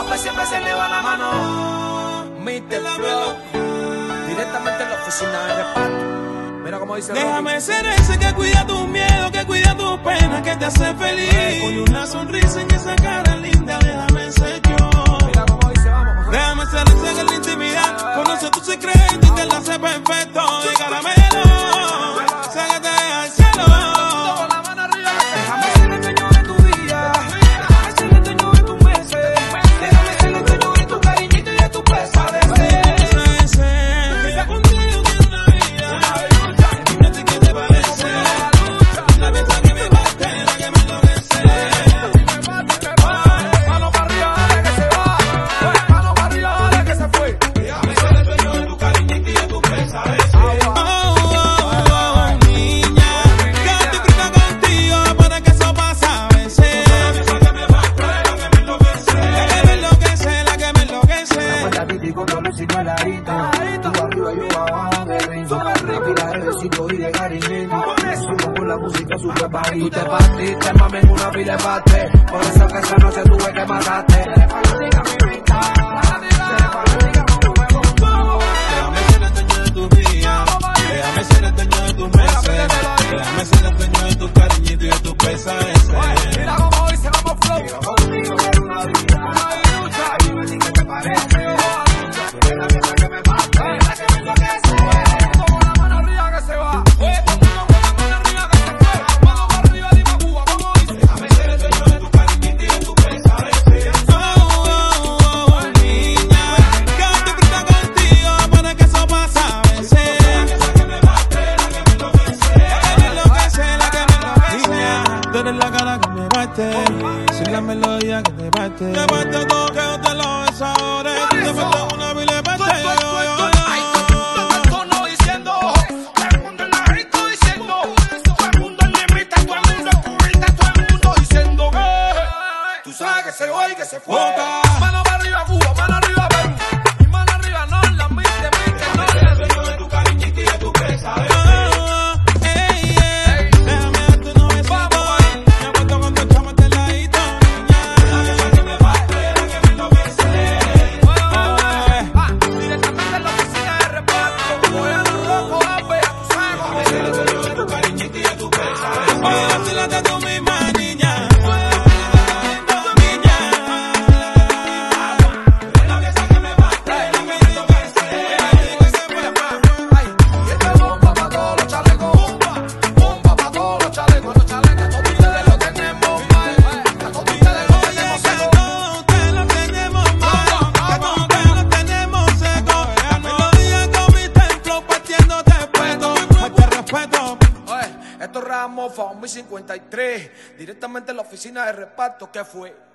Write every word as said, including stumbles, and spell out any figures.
pues siempre se le va la mano. mister Flow, directamente en la oficina de reparto. Mira cómo dice Déjame Rocky. ser ese que cuida tus miedos, que cuida tus penas, que te hace feliz. Con una sonrisa en esa cara linda, déjame ser yo. Mira cómo dice, vamos. Déjame ser ese que en la intimidad conoce tu secreto y te lo hace perfecto. De caramelo, ságate al cielo. Con la mano arriba. Déjame ser el dueño de tu vida. Déjame ser el dueño de tus meses. Déjame ser el dueño de tu cariñito y de tu pesadez. Tú te partiste, mami, en una pila de parte. Por eso que esa noche tuve que matarte. Eres fanática, mi vida. Déjame ser el dueño de tus días. Déjame ser el dueño de tus meses. Déjame ser el dueño de tus cariñitos y de tus pesadeces. Mira cómo dice, vamos Flow. Contigo quiero una vida. Ay, dime si que te parece. Tú eres la pieza que me mata. La que me enloquece. Con la mano arriba que se va. Sin la melodía que te bate. Te bate todo que yo te lo desahore. Te bate una vile bate. Ay, todo el tono diciendo. Todo el mundo en la disco diciendo. Todo el mundo en limita, todo el mundo en curita, todo el mundo diciendo que tú sabes que se va y que se fue. Mano para arriba, Cuba, mano arriba, Perú. Y mano arriba, no la mite, mite, no la dueño de tu cariñito y de tu pesadez. Esto es Ramos, Faumi cincuenta y tres, directamente en la oficina de reparto. ¿Qué fue?